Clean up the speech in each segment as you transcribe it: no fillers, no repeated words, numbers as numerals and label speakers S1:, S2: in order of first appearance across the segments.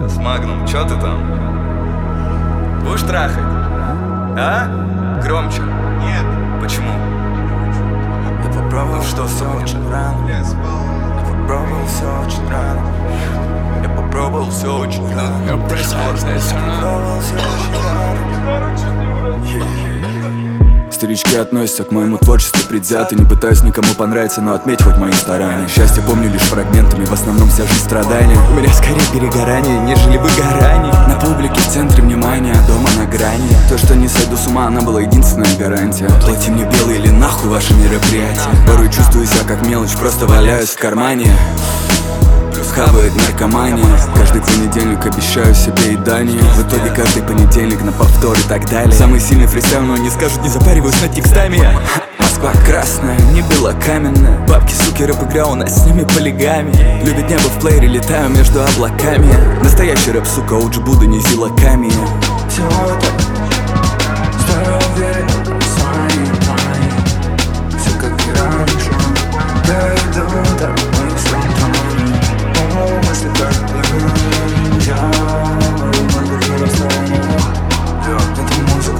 S1: С Магнум, чё ты там? Будешь трахать? А? Громче. Нет. Почему?
S2: Я попробовал, что все очень рано. Я попробовал все очень рано. Я попробовал все очень рано. Я попробовал все очень рано. Старички относятся к моему творчеству предвзято. Не пытаюсь никому понравиться, но отметь хоть мои старания. Счастье помню лишь фрагментами, в основном вся жизнь страдания. У меня скорее перегорание, нежели выгорание. На публике в центре внимания, дома на грани. То, что не сойду с ума, она была единственная гарантия. Плати мне белый или нахуй ваши мероприятия. Порой чувствую себя как мелочь, просто валяюсь в кармане. Хавает наркомания. Каждый понедельник обещаю себе едание. В итоге каждый понедельник на повтор и так далее. Самый сильный фристайл, но не скажут, не запариваюсь над текстами. Москва красная, не белокаменная. Бабки, суки, рэп-игра, у нас с ними полигами. Любит небо в плеере, летаю между облаками. Настоящий рэп, сука, OG Будда, не зилоками. Все это старый уверен в своей плане. Все как и раньше. Я иду домой в своем плане. Мысли как я могу расстояние. Это музыка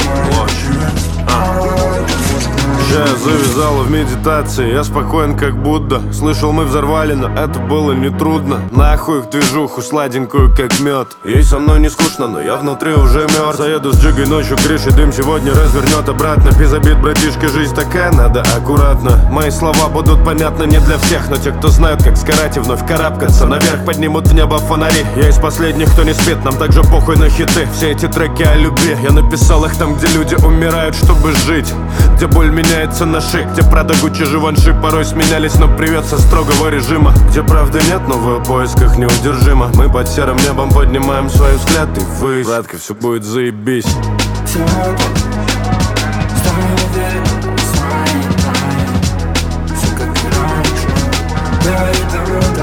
S3: Жая завязала в медитации, я спокоен как Будда. Слышал, мы взорвали, но это было нетрудно. Нахуй их движуху, сладенькую как мед. Ей со мной не скучно, но я внутри уже мертв. Заеду с джигой ночью, крышей дым сегодня развернет обратно. Без обид, братишка, жизнь такая, надо аккуратно. Мои слова будут понятны не для всех, но те, кто знают, как сгорать и вновь карабкаться наверх, поднимут в небо фонари. Я из последних, кто не спит, нам также похуй на хиты. Все эти треки о любви, я написал их там, где люди умирают, чтобы жить. Где боль меняется на шик, где Прада, Гуччи, Живанши порой сменялись, но привет со строгого режима. Где правды нет, но в поисках неудержимо. Мы под серым небом поднимаем свой взгляд и ввысь. Братка, все будет заебись.
S2: Все это старый уверен в своей плане. Все как и раньше. Я иду